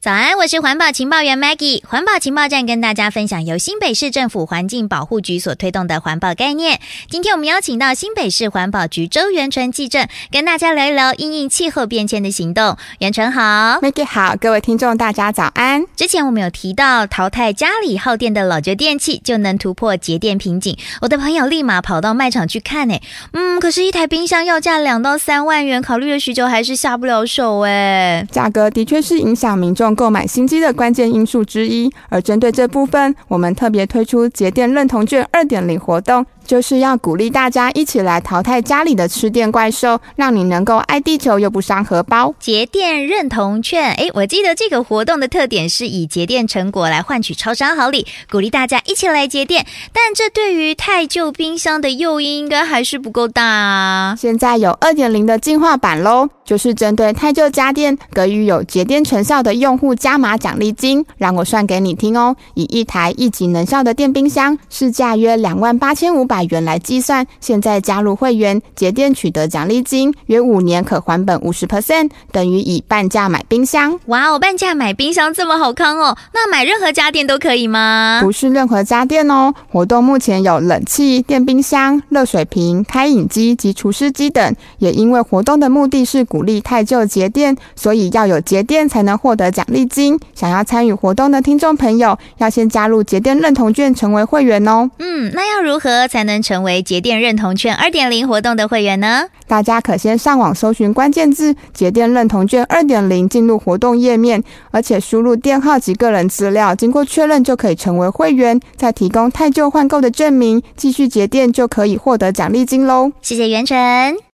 早安，我是环保情报员 Maggie。环保情报站跟大家分享由新北市政府环境保护局所推动的环保概念。今天我们邀请到新北市环保局周元纯技正，跟大家聊一聊因应气候变迁的行动。元纯好 ，Maggie 好，各位听众大家早安。 之前我们有提到淘汰家里耗电的老旧电器，就能突破节电瓶颈。我的朋友立马跑到卖场去看可是一台冰箱要价2到3万元，考虑了许久还是下不了手价格的确是影响民众购买新机的关键因素之一，而针对这部分，我们特别推出节电认同券 2.0 活动，就是要鼓励大家一起来淘汰家里的吃电怪兽，让你能够爱地球又不伤荷包。 节电认同券，我记得这个活动的特点是以节电成果来换取超商好礼，鼓励大家一起来节电，但这对于太旧冰箱的诱因应该还是不够大啊。 现在有 2.0 的进化版咯，就是针对太旧家电给予有节电成效的用户加码奖励金，让我算给你听哦。以一台1级能效的电冰箱市价约28500元来计算，现在加入会员节电取得奖励金约5年可还本 50%， 等于以半价买冰箱。 哇哦，半价买冰箱这么好康哦，那买任何家电都可以吗？ 不是任何家电哦，活动目前有冷气、电冰箱、热水瓶、开饮机及除湿机等，也因为活动的目的是鼓励太旧节电，所以要有节电才能获得奖励金。想要参与活动的听众朋友，要先加入节电认同券成为会员哦。 那要如何才能成为节电认同券 2.0 活动的会员呢？ 大家可先上网搜寻关键字节电认同券 2.0 进入活动页面，而且输入电号及个人资料，经过确认就可以成为会员，再提供太旧换购的证明，继续节电就可以获得奖励金咯。 谢谢元纯。